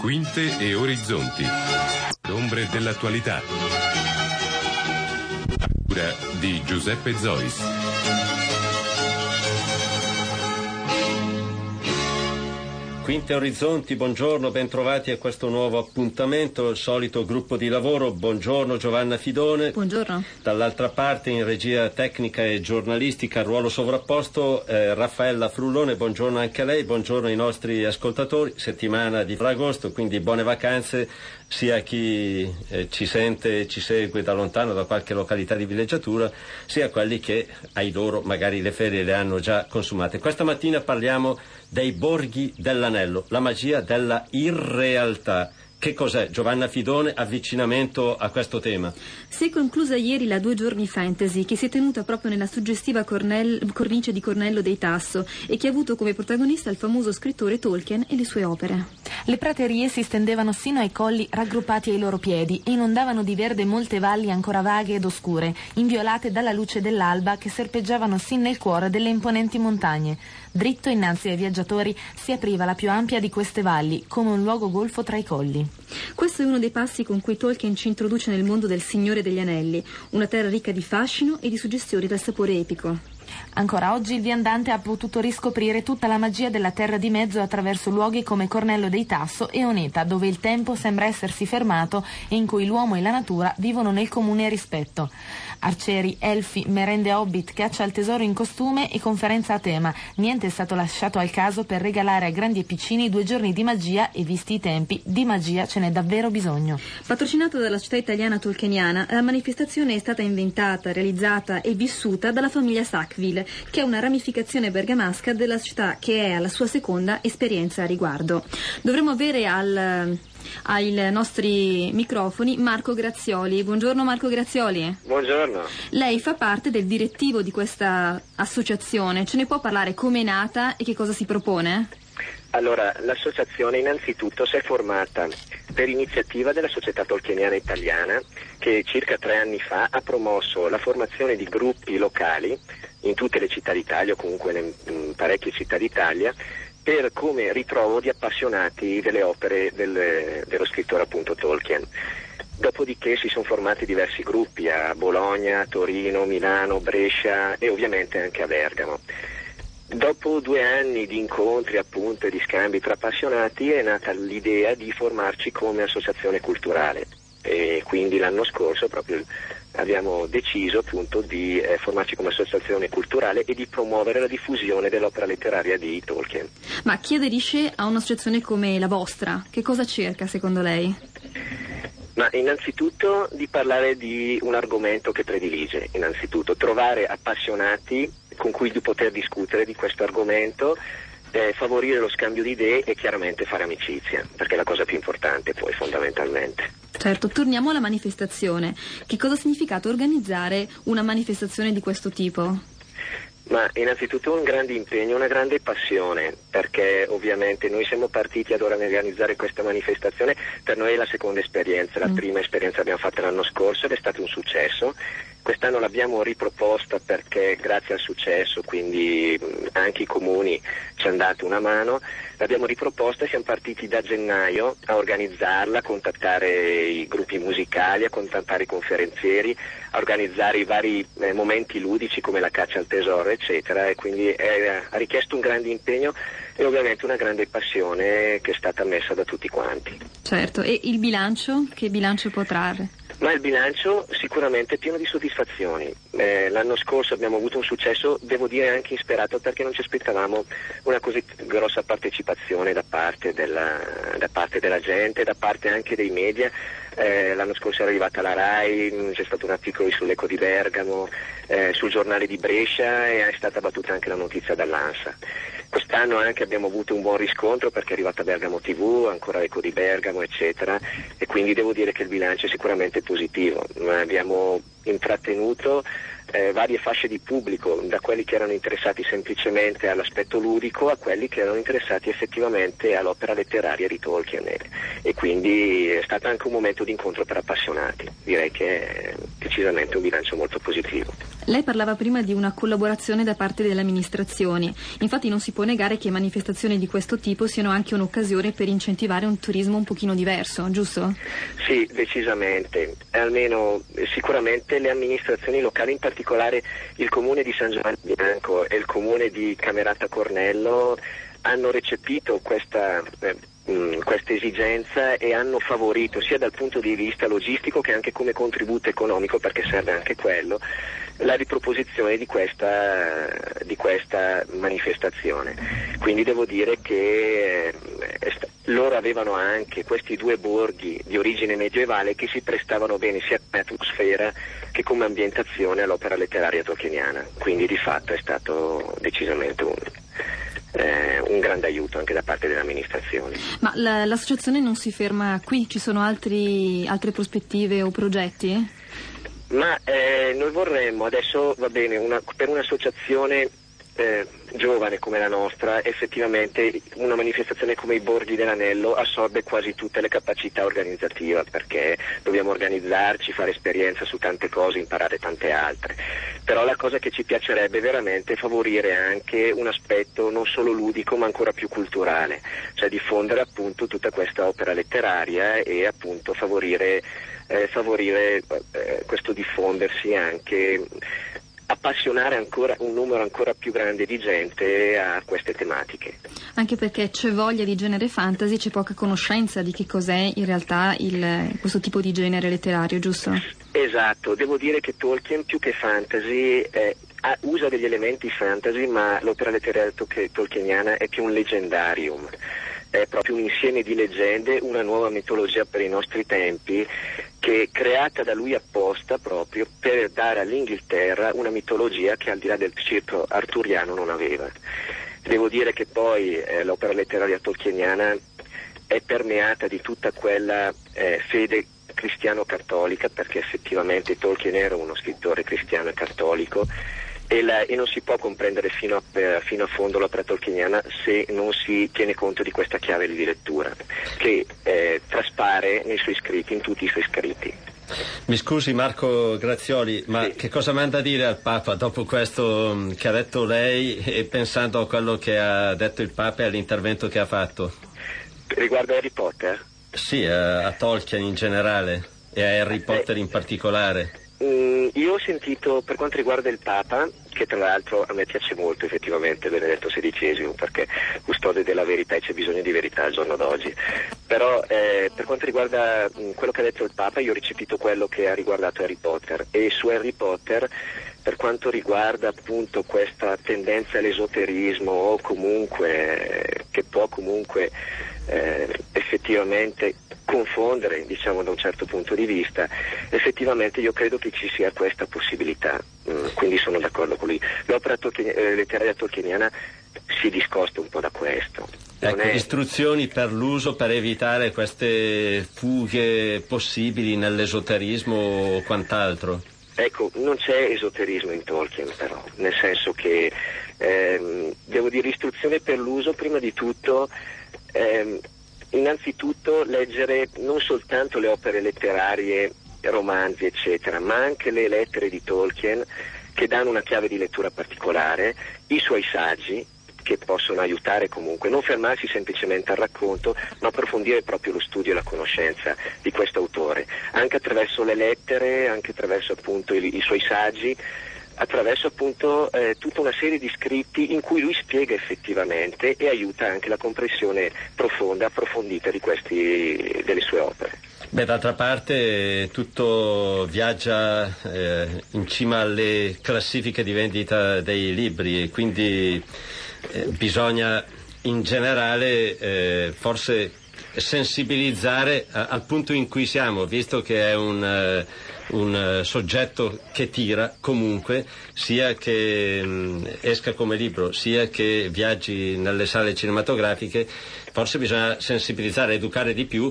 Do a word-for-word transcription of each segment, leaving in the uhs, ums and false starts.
Quinte e Orizzonti. Ombre dell'attualità. Cura di Giuseppe Zois. Quinte Orizzonti, buongiorno, bentrovati a questo nuovo appuntamento, il solito gruppo di lavoro. Buongiorno Giovanna Fidone. Buongiorno. Dall'altra parte in regia tecnica e giornalistica, ruolo sovrapposto, eh, Raffaella Frullone. Buongiorno anche a lei, buongiorno ai nostri ascoltatori. Settimana di agosto, quindi buone vacanze sia a chi eh, ci sente e ci segue da lontano, da qualche località di villeggiatura, sia a quelli che ai loro magari le ferie le hanno già consumate. Questa mattina parliamo dei borghi dell'anello, la magia della irrealtà. Che cos'è, Giovanna Fidone, avvicinamento a questo tema? Si è conclusa ieri la Due Giorni Fantasy, che si è tenuta proprio nella suggestiva cornel- cornice di Cornello dei Tasso e che ha avuto come protagonista il famoso scrittore Tolkien e le sue opere. Le praterie si stendevano sino ai colli raggruppati ai loro piedi e inondavano di verde molte valli ancora vaghe ed oscure, inviolate dalla luce dell'alba che serpeggiavano sin nel cuore delle imponenti montagne. Dritto innanzi ai viaggiatori si apriva la più ampia di queste valli, come un luogo golfo tra i colli. Questo è uno dei passi con cui Tolkien ci introduce nel mondo del Signore degli Anelli, una terra ricca di fascino e di suggestioni dal sapore epico. Ancora oggi il viandante ha potuto riscoprire tutta la magia della Terra di Mezzo attraverso luoghi come Cornello dei Tasso e Oneta, dove il tempo sembra essersi fermato e in cui l'uomo e la natura vivono nel comune rispetto. Arcieri, elfi, merende hobbit, caccia al tesoro in costume e conferenza a tema. Niente è stato lasciato al caso per regalare a grandi e piccini due giorni di magia e, visti i tempi, di magia ce n'è davvero bisogno. Patrocinata dalla città italiana tolkieniana, la manifestazione è stata inventata, realizzata e vissuta dalla famiglia Sackville, che è una ramificazione bergamasca della città che è alla sua seconda esperienza a riguardo. Dovremmo avere al... ai nostri microfoni Marco Grazioli. Buongiorno Marco Grazioli. Buongiorno. Lei fa parte del direttivo di questa associazione, ce ne può parlare? Come è nata e che cosa si propone? Allora, l'associazione innanzitutto si è formata per iniziativa della Società Tolkieniana Italiana, che circa tre anni fa ha promosso la formazione di gruppi locali in tutte le città d'Italia o comunque in parecchie città d'Italia, per come ritrovo di appassionati delle opere del, dello scrittore appunto Tolkien. Dopodiché si sono formati diversi gruppi a Bologna, Torino, Milano, Brescia e ovviamente anche a Bergamo. Dopo due anni di incontri appunto e di scambi tra appassionati è nata l'idea di formarci come associazione culturale e quindi l'anno scorso proprio abbiamo deciso appunto di eh, formarci come associazione culturale e di promuovere la diffusione dell'opera letteraria di Tolkien. Ma chi aderisce a un'associazione come la vostra, che cosa cerca secondo lei? Ma innanzitutto di parlare di un argomento che predilige, innanzitutto trovare appassionati con cui di poter discutere di questo argomento, eh, favorire lo scambio di idee e chiaramente fare amicizia, perché è la cosa più importante poi fondamentalmente. Certo, torniamo alla manifestazione. Che cosa ha significato organizzare una manifestazione di questo tipo? Ma innanzitutto un grande impegno, una grande passione, perché ovviamente noi siamo partiti ad organizzare questa manifestazione, per noi è la seconda esperienza, la mm. prima esperienza l'abbiamo fatta l'anno scorso ed è stato un successo. Quest'anno l'abbiamo riproposta perché grazie al successo, quindi anche i comuni ci hanno dato una mano, l'abbiamo riproposta e siamo partiti da gennaio a organizzarla, a contattare i gruppi musicali, a contattare i conferenzieri, a organizzare i vari eh, momenti ludici come la caccia al tesoro eccetera, e quindi è, ha richiesto un grande impegno e ovviamente una grande passione che è stata messa da tutti quanti. Certo, e il bilancio? Che bilancio può trarre? Ma il bilancio sicuramente è pieno di soddisfazioni. Eh, l'anno scorso abbiamo avuto un successo, devo dire anche insperato, perché non ci aspettavamo una così grossa partecipazione da parte della, da parte della gente, da parte anche dei media. Eh, l'anno scorso era arrivata la RAI, c'è stato un articolo sull'Eco di Bergamo, eh, sul giornale di Brescia e è stata battuta anche la notizia dall'ANSA. Quest'anno anche abbiamo avuto un buon riscontro perché è arrivata Bergamo tivù, ancora Eco di Bergamo eccetera, e quindi devo dire che il bilancio è sicuramente positivo. Abbiamo intrattenuto eh, varie fasce di pubblico, da quelli che erano interessati semplicemente all'aspetto ludico a quelli che erano interessati effettivamente all'opera letteraria di Tolkien, e quindi è stato anche un momento di incontro per appassionati. Direi che è decisamente un bilancio molto positivo. Lei parlava prima di una collaborazione da parte delle amministrazioni, infatti non si può negare che manifestazioni di questo tipo siano anche un'occasione per incentivare un turismo un pochino diverso, giusto? Sì, decisamente, almeno sicuramente le amministrazioni locali, in particolare il comune di San Giovanni Bianco e il comune di Camerata Cornello, hanno recepito questa eh, questa esigenza e hanno favorito sia dal punto di vista logistico che anche come contributo economico, perché serve anche quello, la riproposizione di questa, di questa manifestazione. Quindi devo dire che eh, loro avevano anche questi due borghi di origine medioevale che si prestavano bene sia come atmosfera che come ambientazione all'opera letteraria tolkieniana, quindi di fatto è stato decisamente un Eh, un grande aiuto anche da parte delle amministrazioni. Ma la, l'associazione non si ferma qui? Ci sono altri, altre prospettive o progetti? Ma eh, noi vorremmo, adesso va bene, una, per un'associazione eh, giovane come la nostra, effettivamente una manifestazione come i Borghi dell'Anello assorbe quasi tutte le capacità organizzative, perché dobbiamo organizzarci, fare esperienza su tante cose, imparare tante altre. Però la cosa che ci piacerebbe veramente è favorire anche un aspetto non solo ludico ma ancora più culturale, cioè diffondere appunto tutta questa opera letteraria e appunto favorire, eh, favorire eh, questo diffondersi, anche appassionare ancora un numero ancora più grande di gente a queste tematiche. Anche perché c'è voglia di genere fantasy, c'è poca conoscenza di che cos'è in realtà il, questo tipo di genere letterario, giusto? Esatto, devo dire che Tolkien più che fantasy eh, ha, usa degli elementi fantasy, ma l'opera letteraria tolkieniana è più un leggendarium. È proprio un insieme di leggende, una nuova mitologia per i nostri tempi, che è creata da lui apposta proprio per dare all'Inghilterra una mitologia che al di là del circo arturiano non aveva. Devo dire che poi eh, l'opera letteraria tolkieniana è permeata di tutta quella eh, fede cristiano-cattolica, perché effettivamente Tolkien era uno scrittore cristiano e cattolico, E, la, e non si può comprendere fino a, eh, fino a fondo l'opera tolkieniana se non si tiene conto di questa chiave di lettura che eh, traspare nei suoi scritti, in tutti i suoi scritti. Mi scusi Marco Grazioli, ma sì. Che cosa manda a dire al Papa dopo questo che ha detto lei e pensando a quello che ha detto il Papa e all'intervento che ha fatto? Riguardo Harry Potter? Sì, a, a Tolkien in generale e a Harry Potter eh. in particolare. Mm, io ho sentito, per quanto riguarda il Papa, che tra l'altro a me piace molto effettivamente Benedetto sedicesimo, perché custode della verità e c'è bisogno di verità al giorno d'oggi, però eh, per quanto riguarda mh, quello che ha detto il Papa, io ho recepito quello che ha riguardato Harry Potter, e su Harry Potter, per quanto riguarda appunto questa tendenza all'esoterismo o comunque eh, che può comunque eh, effettivamente confondere, diciamo, da un certo punto di vista, effettivamente io credo che ci sia questa possibilità, mm, quindi sono d'accordo con lui. L'opera tolkien, eh, letteraria tolkieniana si discosta un po' da questo. Ecco, è... istruzioni per l'uso, per evitare queste fughe possibili nell'esoterismo o quant'altro. Ecco, non c'è esoterismo in Tolkien però, nel senso che ehm, devo dire istruzione per l'uso, prima di tutto ehm, innanzitutto leggere non soltanto le opere letterarie, romanzi eccetera, ma anche le lettere di Tolkien che danno una chiave di lettura particolare, i suoi saggi che possono aiutare comunque, non fermarsi semplicemente al racconto, ma approfondire proprio lo studio e la conoscenza di questo autore, anche attraverso le lettere, anche attraverso appunto i, i suoi saggi, attraverso appunto eh, tutta una serie di scritti in cui lui spiega effettivamente e aiuta anche la comprensione profonda, approfondita di questi, delle sue opere. Beh, d'altra parte tutto viaggia eh, in cima alle classifiche di vendita dei libri e quindi eh, bisogna in generale eh, forse sensibilizzare a, al punto in cui siamo, visto che è un, uh, un uh, soggetto che tira comunque, sia che mh, esca come libro, sia che viaggi nelle sale cinematografiche. Forse bisogna sensibilizzare, educare di più uh,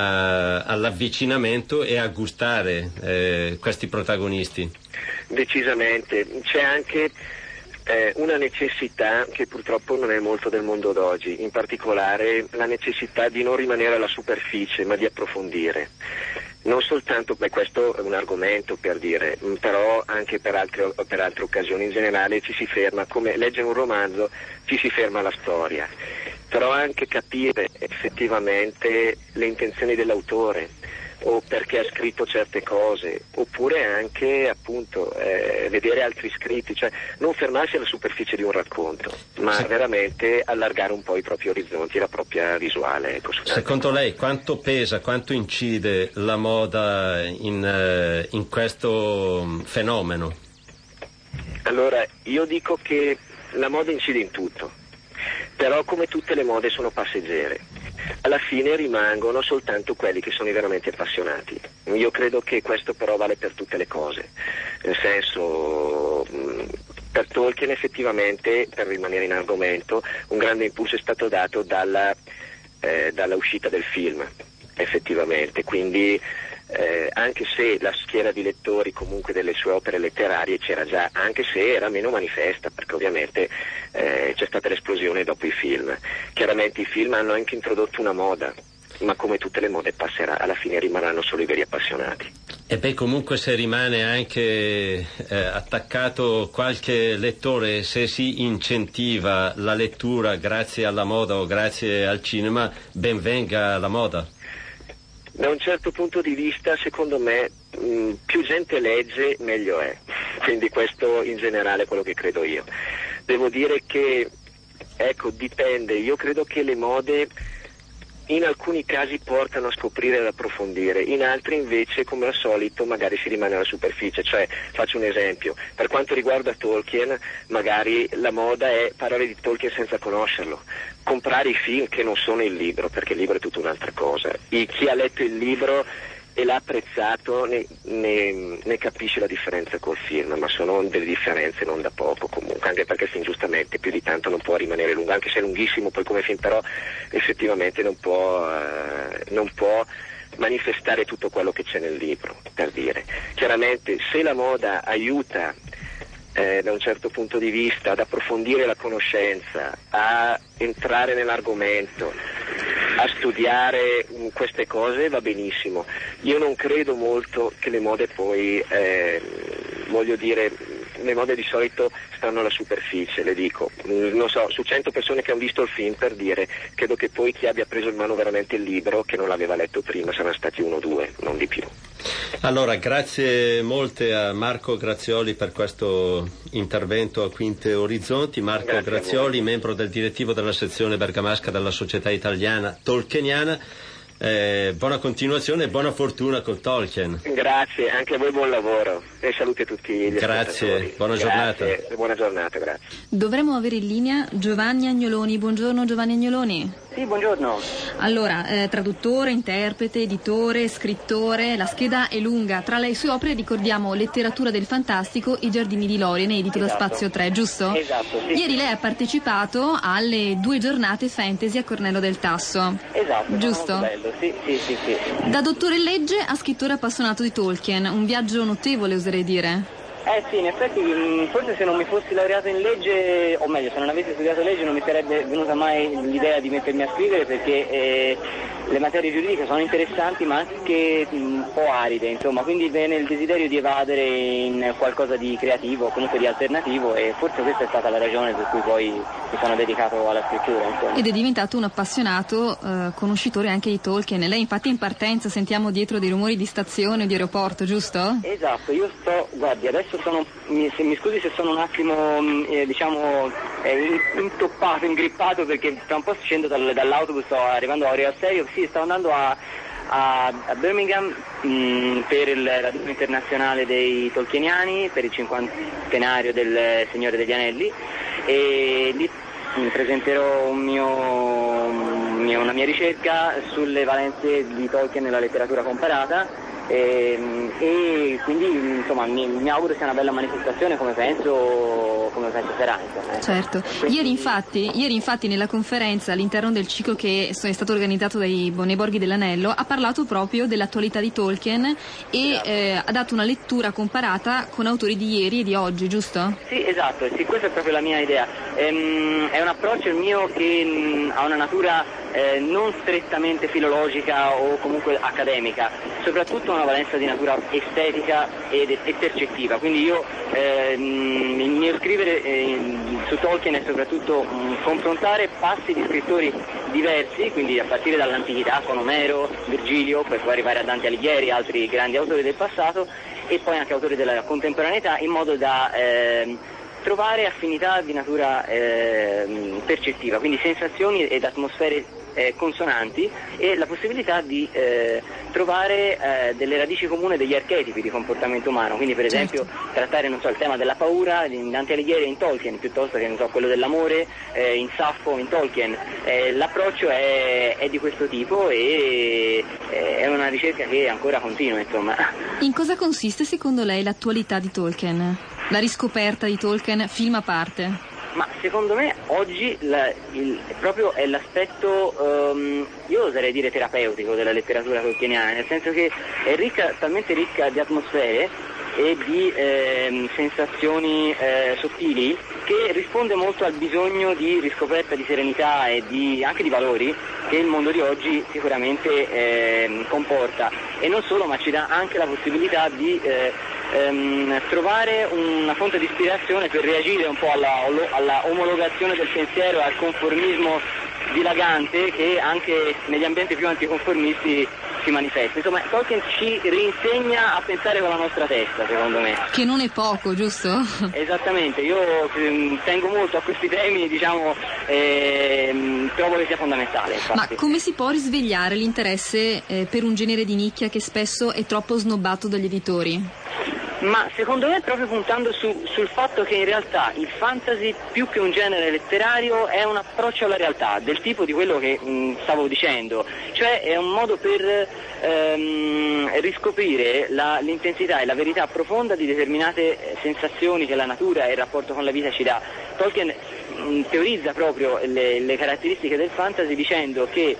all'avvicinamento e a gustare eh, questi protagonisti. Decisamente. C'è anche eh, una necessità che purtroppo non è molto del mondo d'oggi, in particolare la necessità di non rimanere alla superficie ma di approfondire. Non soltanto, beh, questo è un argomento per dire, però anche per altre, per altre occasioni in generale ci si ferma, come leggere un romanzo ci si ferma alla storia, però anche capire effettivamente le intenzioni dell'autore o perché ha scritto certe cose, oppure anche appunto eh, vedere altri scritti, cioè non fermarsi alla superficie di un racconto, ma sì, veramente allargare un po' i propri orizzonti e la propria visuale. Ecco, secondo lei quanto pesa, quanto incide la moda in, in questo fenomeno? Allora, io dico che la moda incide in tutto, però come tutte le mode sono passeggere. Alla fine rimangono soltanto quelli che sono veramente appassionati. Io credo che questo però vale per tutte le cose, nel senso, per Tolkien effettivamente, per rimanere in argomento, un grande impulso è stato dato dalla, eh, dalla uscita del film, effettivamente, quindi eh, anche se la schiera di lettori comunque delle sue opere letterarie c'era già, anche se era meno manifesta, perché ovviamente eh, c'è stata l'esplosione dopo i film. Chiaramente i film hanno anche introdotto una moda, ma come tutte le mode passerà, alla fine rimarranno solo i veri appassionati. E beh, comunque se rimane anche eh, attaccato qualche lettore, se si incentiva la lettura grazie alla moda o grazie al cinema, ben venga la moda. Da un certo punto di vista, secondo me, mh, più gente legge, meglio è. Quindi questo in generale è quello che credo io. Devo dire che, ecco, dipende. Io credo che le mode in alcuni casi portano a scoprire e ad approfondire, in altri invece, come al solito, magari si rimane alla superficie. Cioè, faccio un esempio, per quanto riguarda Tolkien, magari la moda è parlare di Tolkien senza conoscerlo, comprare i film che non sono il libro, perché il libro è tutta un'altra cosa. E chi ha letto il libro e l'ha apprezzato ne, ne, ne capisce la differenza col film, ma sono delle differenze non da poco comunque, anche perché il film giustamente più di tanto non può rimanere lungo, anche se è lunghissimo poi come film, però effettivamente non può, eh, non può manifestare tutto quello che c'è nel libro, per dire. Chiaramente se la moda aiuta Eh, da un certo punto di vista ad approfondire la conoscenza, a entrare nell'argomento, a studiare mh, queste cose, va benissimo. Io non credo molto che le mode poi, eh, voglio dire, le mode di solito stanno alla superficie, le dico. Mm, non so, su cento persone che hanno visto il film, per dire, credo che poi chi abbia preso in mano veramente il libro, che non l'aveva letto prima, saranno stati uno o due, non di più. Allora, grazie molte a Marco Grazioli per questo intervento a Quinte Orizzonti. Marco grazie Grazioli, membro del direttivo della sezione bergamasca della Società Italiana Tolkieniana. Eh, buona continuazione e buona fortuna con Tolkien. Grazie, anche a voi buon lavoro e salute a tutti gli Grazie, buona giornata. Grazie, buona giornata, grazie. Dovremmo avere in linea Giovanni Agnoloni. Buongiorno Giovanni Agnoloni. Sì, buongiorno. Allora, eh, traduttore, interprete, editore, scrittore, la scheda è lunga. Tra le sue opere ricordiamo Letteratura del fantastico, I giardini di Lorien, edito esatto. da Spazio tre, giusto? Esatto, sì. Ieri lei ha partecipato alle due giornate fantasy a Cornello del Tasso. Esatto, giusto? Molto bello, sì, sì, sì, sì. Da dottore in legge a scrittore appassionato di Tolkien, un viaggio notevole oserei dire. Eh sì, in effetti forse se non mi fossi laureato in legge, o meglio se non avessi studiato legge non mi sarebbe venuta mai l'idea di mettermi a scrivere, perché eh, le materie giuridiche sono interessanti ma anche un po' aride, insomma, quindi viene il desiderio di evadere in qualcosa di creativo, comunque di alternativo, e forse questa è stata la ragione per cui poi mi sono dedicato alla scrittura, insomma. Ed è diventato un appassionato eh, conoscitore anche di Tolkien. Lei infatti in partenza sentiamo dietro dei rumori di stazione o di aeroporto, giusto? Esatto, io sto, guardi, adesso sono, mi, se, mi scusi se sono un attimo eh, diciamo eh, intoppato, ingrippato, perché tra un po' scendo dal, dall'autobus, sto arrivando a Orio Serio, sì, sto andando a, a, a Birmingham mh, per il raduno internazionale dei Tolkieniani, per il cinquantenario del Signore degli Anelli, e lì mh, presenterò un mio, un mio una mia ricerca sulle valenze di Tolkien nella letteratura comparata. E, e quindi insomma mi, mi auguro sia una bella manifestazione, come penso come penso sarà, insomma. Certo. Quindi... Ieri infatti, ieri infatti nella conferenza all'interno del ciclo che è stato organizzato dai Nei Borghi dell'Anello ha parlato proprio dell'attualità di Tolkien e esatto. eh, ha dato una lettura comparata con autori di ieri e di oggi, giusto? Sì, esatto, sì, questa è proprio la mia idea. Ehm, è un approccio il mio che mh, ha una natura eh, non strettamente filologica o comunque accademica, soprattutto una valenza di natura estetica ed, e percettiva, quindi io ehm, il mio scrivere eh, su Tolkien è soprattutto mh, confrontare passi di scrittori diversi, quindi a partire dall'antichità con Omero, Virgilio, per poi arrivare a Dante Alighieri, altri grandi autori del passato e poi anche autori della contemporaneità, in modo da ehm, trovare affinità di natura ehm, percettiva, quindi sensazioni ed atmosfere Eh, consonanti e la possibilità di eh, trovare eh, delle radici comuni degli archetipi di comportamento umano, quindi per esempio certo. trattare non so, il tema della paura in Dante Alighieri e in Tolkien, piuttosto che non so, quello dell'amore eh, in Saffo in Tolkien. Eh, l'approccio è, è di questo tipo e eh, è una ricerca che ancora continua, insomma. In cosa consiste secondo lei l'attualità di Tolkien? La riscoperta di Tolkien, film a parte? Ma secondo me oggi la, il, proprio è l'aspetto, um, io oserei dire terapeutico della letteratura tolkieniana, nel senso che è ricca, talmente ricca di atmosfere e di eh, sensazioni eh, sottili che risponde molto al bisogno di riscoperta di serenità e di, anche di valori che il mondo di oggi sicuramente eh, comporta, e non solo, ma ci dà anche la possibilità di eh, ehm, trovare una fonte di ispirazione per reagire un po' alla, alla omologazione del pensiero e al conformismo dilagante che anche negli ambienti più anticonformisti si manifesta. Insomma, Tolkien ci rinsegna a pensare con la nostra testa, secondo me. Che non è poco, giusto? Esattamente, io eh, tengo molto a questi temi, diciamo, eh, trovo che sia fondamentale. Infatti. Ma come si può risvegliare l'interesse eh, per un genere di nicchia che spesso è troppo snobbato dagli editori? Ma secondo me proprio puntando su, sul fatto che in realtà il fantasy, più che un genere letterario, è un approccio alla realtà, del tipo di quello che mh, stavo dicendo, cioè è un modo per ehm, riscoprire la, l'intensità e la verità profonda di determinate sensazioni che la natura e il rapporto con la vita ci dà. Tolkien mh, teorizza proprio le, le caratteristiche del fantasy dicendo che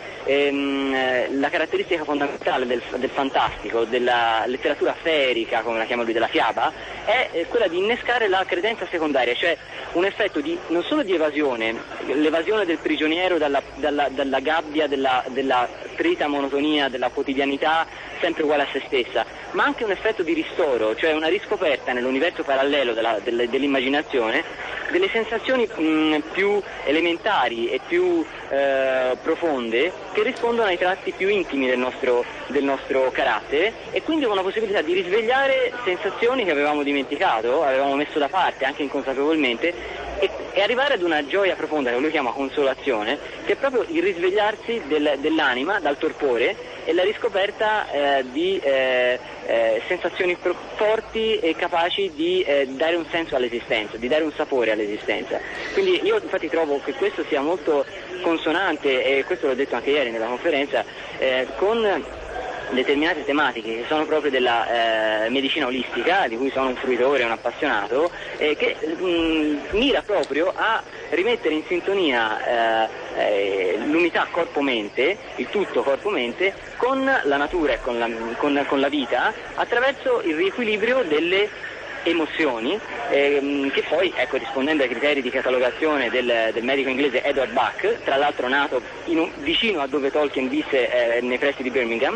ehm, la caratteristica fondamentale del, del fantastico, della letteratura ferica, come la chiama lui, della fiaba, è quella di innescare la credenza secondaria, cioè un effetto di, non solo di evasione, l'evasione del prigioniero dalla, dalla, dalla gabbia della, della trita monotonia della quotidianità sempre uguale a se stessa, ma anche un effetto di ristoro, cioè una riscoperta nell'universo parallelo della, delle, dell'immaginazione delle sensazioni mh, più elementari e più eh, profonde che rispondono ai tratti più intimi del nostro, del nostro carattere, e quindi una possibilità di risvegliare sensazioni che avevamo dimenticato, avevamo messo da parte anche inconsapevolmente, e, e arrivare ad una gioia profonda che lui chiama consolazione, che è proprio il risvegliarsi del, dell'anima dal torpore e la riscoperta eh, di eh, eh, sensazioni pro- forti e capaci di eh, dare un senso all'esistenza, di dare un sapore all'esistenza. Quindi io infatti trovo che questo sia molto consonante, e questo l'ho detto anche ieri nella conferenza, eh, con determinate tematiche che sono proprio della eh, medicina olistica, di cui sono un fruitore, un appassionato, eh, che mh, mira proprio a rimettere in sintonia eh, eh, l'unità corpo-mente, il tutto corpo-mente, con la natura e con la, con, con la vita, attraverso il riequilibrio delle emozioni, ehm, che poi, ecco, rispondendo ai criteri di catalogazione del, del medico inglese Edward Buck, tra l'altro nato in un, vicino a dove Tolkien visse, eh, nei pressi di Birmingham,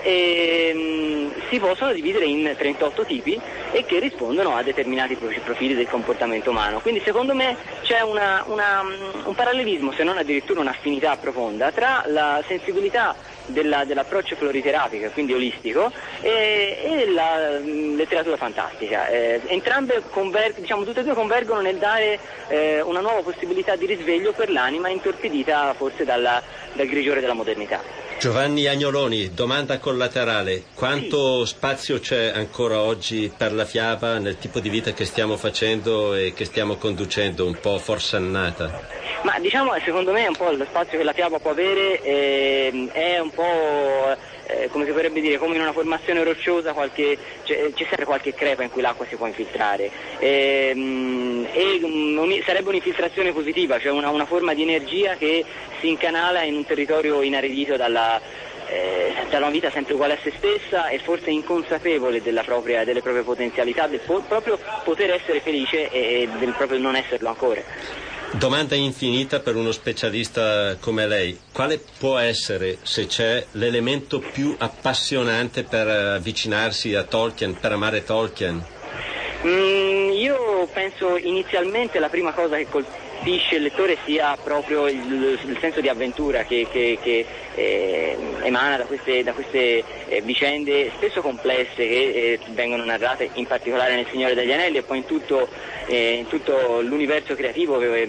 ehm, si possono dividere in trentotto tipi e che rispondono a determinati profili del comportamento umano. Quindi secondo me c'è una, una, un parallelismo, se non addirittura un'affinità profonda, tra la sensibilità Della, dell'approccio floriterapico, quindi olistico, e, e la mh, letteratura fantastica. Eh, entrambe conver- diciamo, tutte e due convergono nel dare eh, una nuova possibilità di risveglio per l'anima intorpidita forse dalla, dal grigiore della modernità. Giovanni Agnoloni, domanda collaterale: quanto sì. spazio c'è ancora oggi per la fiaba nel tipo di vita che stiamo facendo e che stiamo conducendo, un po' forsannata? Ma diciamo, secondo me, un po' lo spazio che la fiaba può avere eh, è un po', eh, come si potrebbe dire, come in una formazione rocciosa, qualche, cioè, c'è sempre qualche crepa in cui l'acqua si può infiltrare. E, e um, sarebbe un'infiltrazione positiva, cioè una, una forma di energia che si incanala in un territorio inaridito dalla... Eh, dalla una vita sempre uguale a se stessa e forse inconsapevole della propria, delle proprie potenzialità, del po- proprio poter essere felice e del proprio non esserlo ancora. Domanda infinita per uno specialista come lei: quale può essere, se c'è, l'elemento più appassionante per avvicinarsi a Tolkien, per amare Tolkien? Mm, io penso inizialmente la prima cosa che colpisce il lettore sia proprio il, il senso di avventura che, che, che eh, emana da queste, da queste eh, vicende spesso complesse che eh, vengono narrate in particolare nel Signore degli Anelli e poi in tutto, eh, in tutto l'universo creativo eh,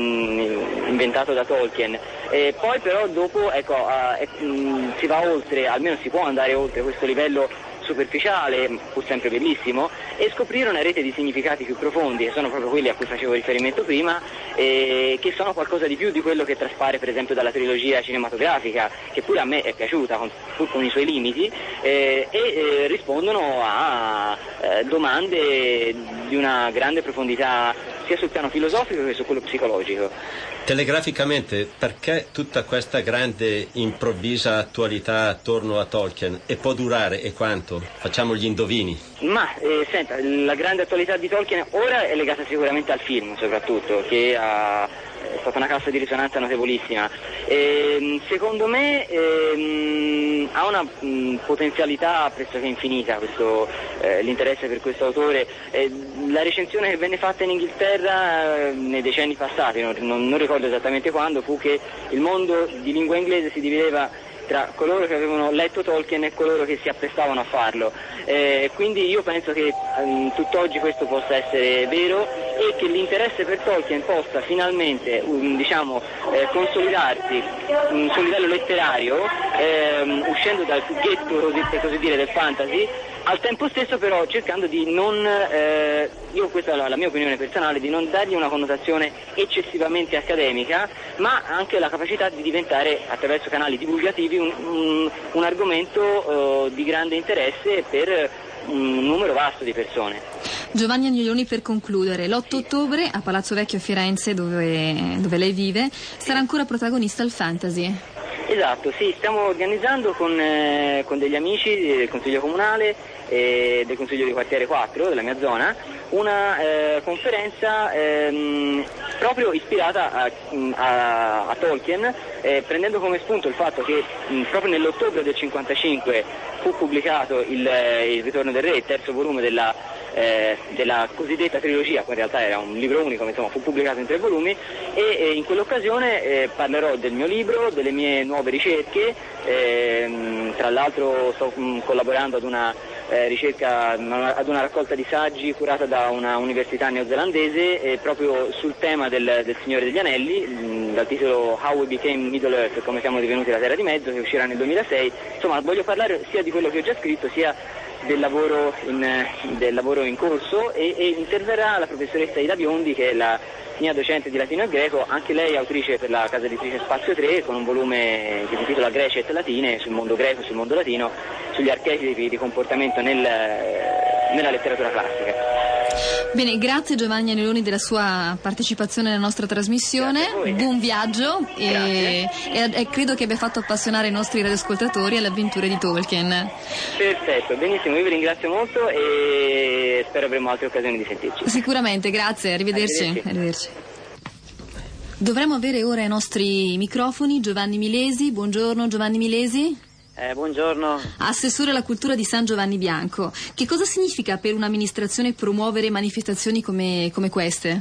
mh, inventato da Tolkien. E poi però dopo ecco, eh, mh, si va oltre, almeno si può andare oltre questo livello superficiale, pur sempre bellissimo, e scoprire una rete di significati più profondi, che sono proprio quelli a cui facevo riferimento prima, e che sono qualcosa di più di quello che traspare per esempio dalla trilogia cinematografica, che pure a me è piaciuta, con, pur con i suoi limiti, eh, e eh, rispondono a eh, domande di una grande profondità sia sul piano filosofico che su quello psicologico. Telegraficamente, perché tutta questa grande improvvisa attualità attorno a Tolkien? E può durare e quanto? Facciamo gli indovini. Ma eh, senta, la grande attualità di Tolkien ora è legata sicuramente al film soprattutto, che ha, è stata una cassa di risonanza notevolissima. E, secondo me ehm, ha una mh, potenzialità pressoché infinita questo, eh, l'interesse per questo autore. Eh, la recensione che venne fatta in Inghilterra eh, nei decenni passati, non, non, non ricordo esattamente quando, fu che il mondo di lingua inglese si divideva tra coloro che avevano letto Tolkien e coloro che si apprestavano a farlo. Eh, quindi io penso che um, tutt'oggi questo possa essere vero e che l'interesse per Tolkien possa finalmente um, diciamo, eh, consolidarsi um, sul livello letterario, ehm, uscendo dal ghetto, così, per così dire, del fantasy, al tempo stesso però cercando di non, eh, io questa è la, la mia opinione personale, di non dargli una connotazione eccessivamente accademica, ma anche la capacità di diventare attraverso canali divulgativi un, un, un argomento eh, di grande interesse per un numero vasto di persone. Giovanni Agnoloni, per concludere, l'otto ottobre a Palazzo Vecchio a Firenze, dove, dove lei vive, sarà ancora protagonista il fantasy. Esatto, sì, stiamo organizzando con, eh, con degli amici del Consiglio Comunale e del Consiglio di Quartiere quattro della mia zona una eh, conferenza ehm, proprio ispirata a, a, a Tolkien, eh, prendendo come spunto il fatto che mh, proprio nell'ottobre del cinquantacinque fu pubblicato il, il Ritorno del Re, il terzo volume della, eh, della cosiddetta trilogia, poi in realtà era un libro unico, ma insomma fu pubblicato in tre volumi, e eh, in quell'occasione eh, parlerò del mio libro, delle mie nuove ricerche, ehm, tra l'altro sto mh, collaborando ad una Eh, ricerca, ad una raccolta di saggi curata da una università neozelandese eh, proprio sul tema del, del Signore degli Anelli, mh, dal titolo How We Became Middle Earth, come siamo divenuti la Terra di Mezzo, che uscirà nel duemilasei. Insomma, voglio parlare sia di quello che ho già scritto sia del lavoro in, del lavoro in corso, e, e interverrà la professoressa Ida Biondi, che è la mia docente di latino e greco, anche lei autrice per la casa editrice Spazio tre, con un volume che si intitola Grece et Latine, sul mondo greco e sul mondo latino, sugli archetipi di comportamento nel, nella letteratura classica. Bene, grazie Giovanni Agnoloni della sua partecipazione alla nostra trasmissione, buon viaggio e, e, e credo che abbia fatto appassionare i nostri radioascoltatori alle avventure di Tolkien. Perfetto, benissimo, io vi ringrazio molto e spero avremo altre occasioni di sentirci. Sicuramente, grazie, arrivederci. Arrivederci. Arrivederci. Dovremmo avere ora ai nostri microfoni Giovanni Milesi. Buongiorno Giovanni Milesi. Eh, buongiorno. Assessore alla cultura di San Giovanni Bianco. Che cosa significa per un'amministrazione promuovere manifestazioni come, come queste?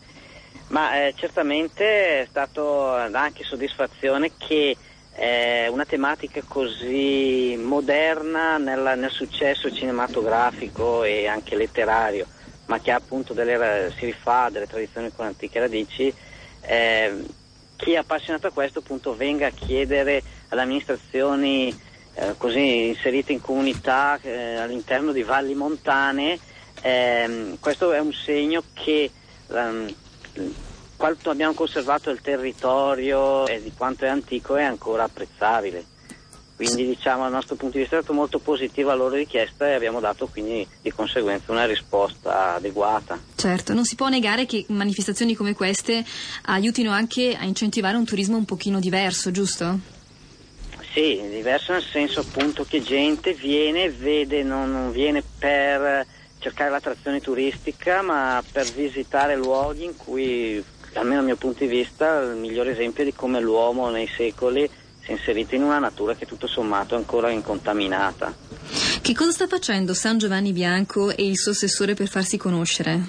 Ma eh, certamente è stato anche soddisfazione che eh, una tematica così moderna nella, nel successo cinematografico e anche letterario, ma che ha appunto delle, si rifà a delle tradizioni con antiche radici, eh, chi è appassionato a questo appunto venga a chiedere ad amministrazioni eh, così inserite in comunità eh, all'interno di valli montane. Eh, questo è un segno che um, quanto abbiamo conservato il territorio e di quanto è antico è ancora apprezzabile. Quindi diciamo dal nostro punto di vista è stato molto positivo alla loro richiesta e abbiamo dato quindi di conseguenza una risposta adeguata. Certo, non si può negare che manifestazioni come queste aiutino anche a incentivare un turismo un pochino diverso, giusto? Sì, diverso nel senso appunto che gente viene, vede, non, non viene per cercare l'attrazione turistica ma per visitare luoghi in cui, almeno dal mio punto di vista, il migliore esempio di come l'uomo nei secoli si è inserito in una natura che tutto sommato è ancora incontaminata. Che cosa sta facendo San Giovanni Bianco e il suo assessore per farsi conoscere?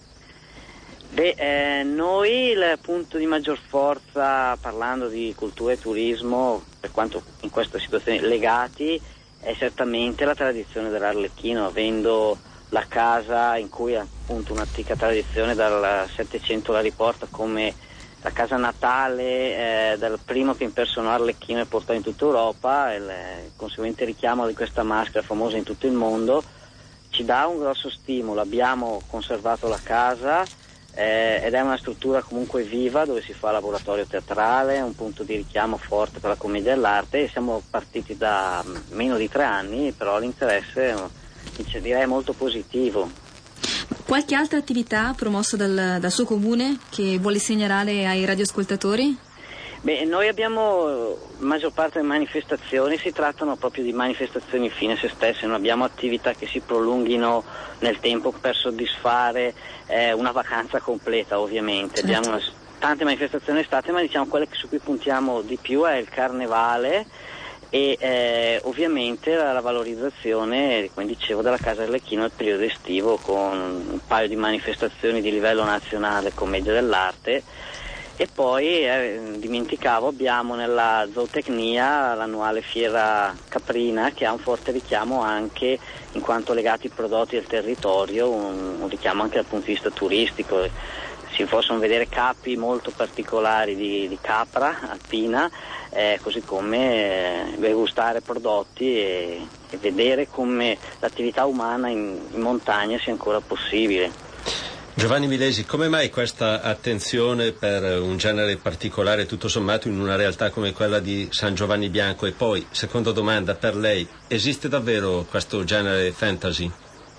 Beh, eh, noi il punto di maggior forza, parlando di cultura e turismo, per quanto in questa situazione legati, è certamente la tradizione dell'Arlecchino, avendo la casa in cui appunto un'antica tradizione dal Settecento la riporta come la casa natale eh, del primo che impersonò Arlecchino e portò in tutta Europa, il, il conseguente richiamo di questa maschera famosa in tutto il mondo ci dà un grosso stimolo. Abbiamo conservato la casa eh, ed è una struttura comunque viva dove si fa laboratorio teatrale, un punto di richiamo forte per la commedia dell'arte, e siamo partiti da meno di tre anni, però l'interesse direi è molto positivo. Qualche altra attività promossa dal, dal suo comune che vuole segnalare ai radioascoltatori? Beh, noi abbiamo, la maggior parte delle manifestazioni si trattano proprio di manifestazioni fine a se stesse, non abbiamo attività che si prolunghino nel tempo per soddisfare eh, una vacanza completa ovviamente. Certo. Abbiamo una, tante manifestazioni estate, ma diciamo quelle su cui puntiamo di più è il carnevale e eh, ovviamente la, la valorizzazione, come dicevo, della Casa Arlecchino nel periodo estivo con un paio di manifestazioni di livello nazionale, commedia dell'arte, e poi eh, dimenticavo, abbiamo nella zootecnia l'annuale fiera caprina che ha un forte richiamo anche in quanto legati ai prodotti del territorio, un, un richiamo anche dal punto di vista turistico. Si possono vedere capi molto particolari di, di capra alpina, eh, così come eh, degustare prodotti e, e vedere come l'attività umana in, in montagna sia ancora possibile. Giovanni Milesi, come mai questa attenzione per un genere particolare tutto sommato in una realtà come quella di San Giovanni Bianco? E poi, seconda domanda per lei, esiste davvero questo genere fantasy?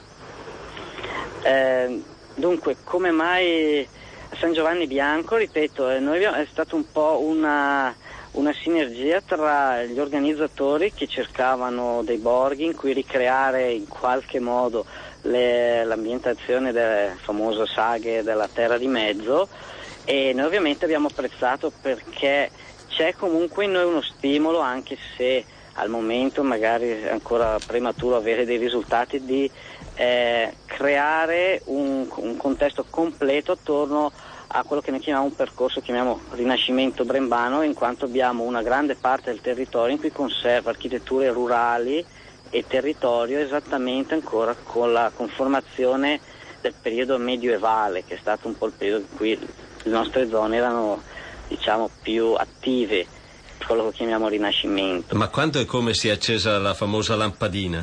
Eh, dunque, come mai San Giovanni Bianco, ripeto, eh, noi abbiamo, è stata un po' una, una sinergia tra gli organizzatori che cercavano dei borghi in cui ricreare in qualche modo le, l'ambientazione delle famose saghe della Terra di Mezzo, e noi ovviamente abbiamo apprezzato perché c'è comunque in noi uno stimolo, anche se al momento magari è ancora prematuro avere dei risultati, di eh, creare un, un contesto completo attorno a quello che noi chiamiamo un percorso, chiamiamo Rinascimento Brembano, in quanto abbiamo una grande parte del territorio in cui conserva architetture rurali e territorio esattamente ancora con la conformazione del periodo medievale, che è stato un po' il periodo in cui le nostre zone erano, diciamo, più attive, quello che chiamiamo Rinascimento. Ma quando e come si è accesa la famosa lampadina?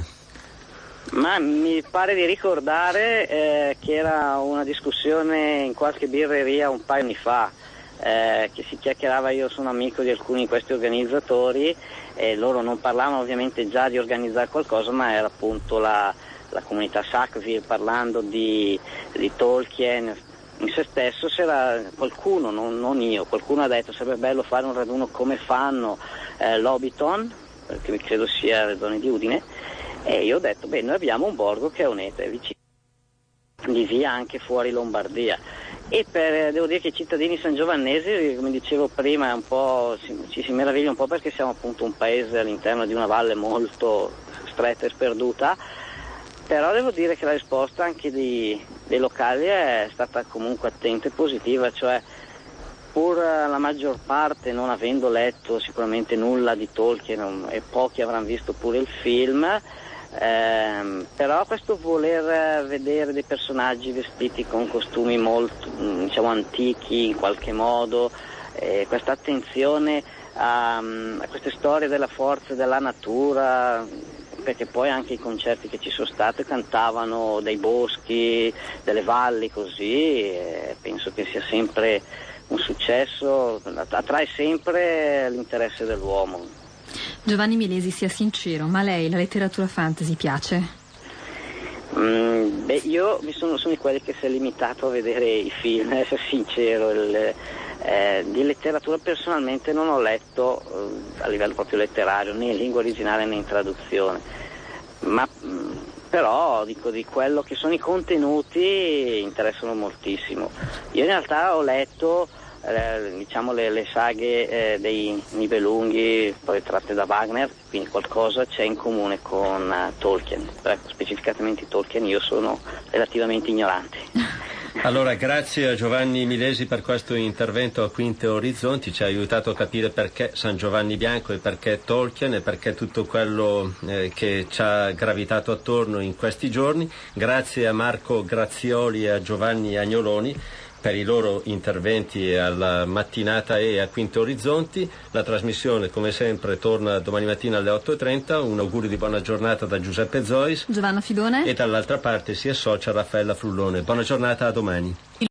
Ma mi pare di ricordare eh, che era una discussione in qualche birreria un paio di anni fa, eh, che si chiacchierava. Io sono amico di alcuni di questi organizzatori e loro non parlavano ovviamente già di organizzare qualcosa, ma era appunto la, la comunità Sackville parlando di, di Tolkien in se stesso. C'era qualcuno, non, non io, qualcuno ha detto sarebbe bello fare un raduno come fanno eh, l'Hobbiton, perché credo sia le zone di Udine, e io ho detto beh, noi abbiamo un borgo che è Oneta, è vicino di via anche fuori Lombardia, e per, devo dire che i cittadini sangiovannesi, come dicevo prima, è un po', ci si meraviglia un po' perché siamo appunto un paese all'interno di una valle molto stretta e sperduta, però devo dire che la risposta anche di, dei locali è stata comunque attenta e positiva, cioè pur la maggior parte non avendo letto sicuramente nulla di Tolkien e pochi avranno visto pure il film, ehm, però questo voler vedere dei personaggi vestiti con costumi molto, diciamo, antichi in qualche modo, eh, questa attenzione a, a queste storie della forza della natura, perché poi anche i concerti che ci sono stati cantavano dei boschi, delle valli, così, e penso che sia sempre un successo, attrae sempre l'interesse dell'uomo. Giovanni Milesi, sia sincero, ma a lei la letteratura fantasy piace? Mm, beh, io mi sono, sono di quelli che si è limitato a vedere i film, essere sincero. Il, eh, di letteratura personalmente non ho letto eh, a livello proprio letterario, né in lingua originale né in traduzione, ma mm, però dico, di quello che sono i contenuti interessano moltissimo. Io in realtà ho letto eh, diciamo le, le saghe eh, dei Nibelunghi, poi tratte da Wagner, quindi qualcosa c'è in comune con uh, Tolkien. Ecco, specificatamente Tolkien io sono relativamente ignorante. Allora, grazie a Giovanni Milesi per questo intervento a Quinte Orizzonti, ci ha aiutato a capire perché San Giovanni Bianco e perché Tolkien e perché tutto quello eh, che ci ha gravitato attorno in questi giorni. Grazie a Marco Grazioli e a Giovanni Agnoloni per i loro interventi alla mattinata e a Quinte Orizzonti. La trasmissione, come sempre, torna domani mattina alle otto e trenta. Un augurio di buona giornata da Giuseppe Zois, Giovanna Fidone e dall'altra parte si associa Raffaella Frullone. Buona giornata, a domani.